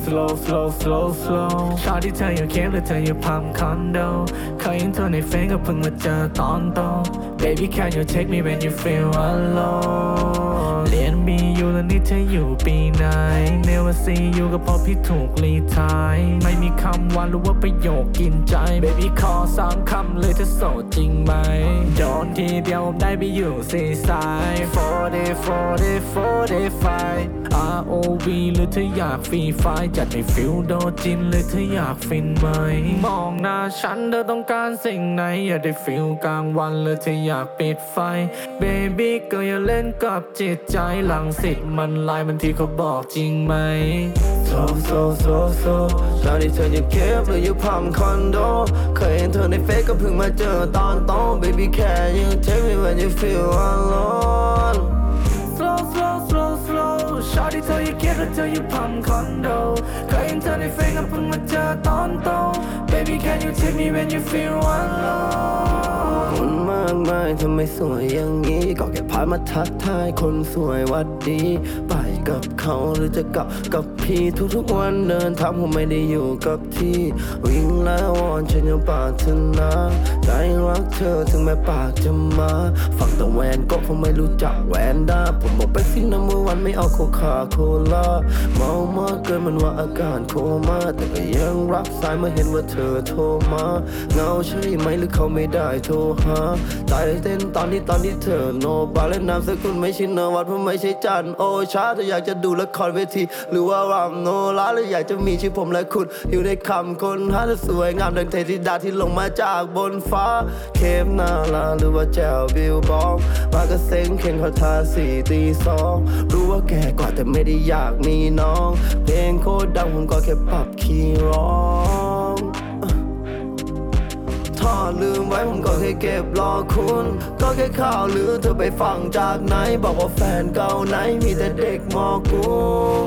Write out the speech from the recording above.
slow slow slow slow ชอบที่เธออยู่เคียงหรือเธออยู่พัมคอนโดเคยเห็นเธอในเฟซก็เพิ่งมาเจอตอนโต Baby can you take me when you feel alone เรียนมีอยู่แล้วนี่เธออยู่ปีไหน Never see you ก็เพราะพี่ถูกรีไทร์ไม่มีคำหวานหรือว่าประโยคกินใจ Baby ขอ3 คำเลยเธอโสดจริงไหมโดนทีเดียวผมได้ไปอยู่ซีซาย45 ROV หรือเธออยากฟรีไฟจัดให้ฟิลโดจินหรือเธออยากฟินไหมมองหน้าฉันเธอต้องการสิ่งไหนอยากได้ฟิลกลางวันหรือเธออยากปิดไฟ Baby ก็อย่าเล่นกับจิตใจหลังสิทธิ์มันลายมันที่เขาบอกจริงไหม So ชาที่เธออยู่เคปหรืออยู่พัมคอนโดเคยเห็นเธอในเฟซก็เพิ่งมาเจอตอนโต Baby can you take me when you feel alone slow ชอบที่เธออยู่เคปหรือเธออยู่พัมคอนโดเคยเห็นเธอในเฟซก็เพิ่งมาเจอตอนโต Baby can you take me when you feel alone คนมากมายทำไมสวยอย่างนี้ก็แค่ผ่านมาทักทายคนสวยวัดดีไปกับเขาหรือจะกับพี่ทุกวันเดินทางผมไม่ได้อยู่กับที่วิ่งแล้ววอนฉันยังปรารถนาใจรักเธอถึงแม้ปากจะมาฟังแต่แวนก็ผมไม่รู้จักแวนด้าผมบอกไปสิน้ำ1ไม่เอาโคคาโคล่าเมามากเกินมันว่าอาการโคม่าแต่ก็ยังรับสายเมื่อเห็นว่าเธอโทรมาเงาใช่ไหมหรือเขาไม่ได้โทรหาใจเต้นตอนที่เธอโนบาและนามสกุลไม่ใช่นวัดเพราะไม่ใช่จันโอชาถ้าอยากจะดูละครเวทีหรือว่ารำโนราหรืออยากจะมีชื่อผมและคุณอยู่ในคำคนหาและสวยงามดังเทธิดาที่ลงมาจากบนฟ้าเคปนาลาหรือว่าแจวบิลบองมากระเซ็งเข็นเขาทา4 ตี 2รู้ว่าแก่กว่าแต่ไม่ได้อยากมีน้องเพลงโคตรดังผมก็แค่ปรับคีย์ร้องถ้าลืมไว้ผมก็แค่เก็บรอคุณก็แค่ข่าวหรือเธอไปฟังจากไหนบอกว่าแฟนเก่าไหนมีแต่เด็กมอกู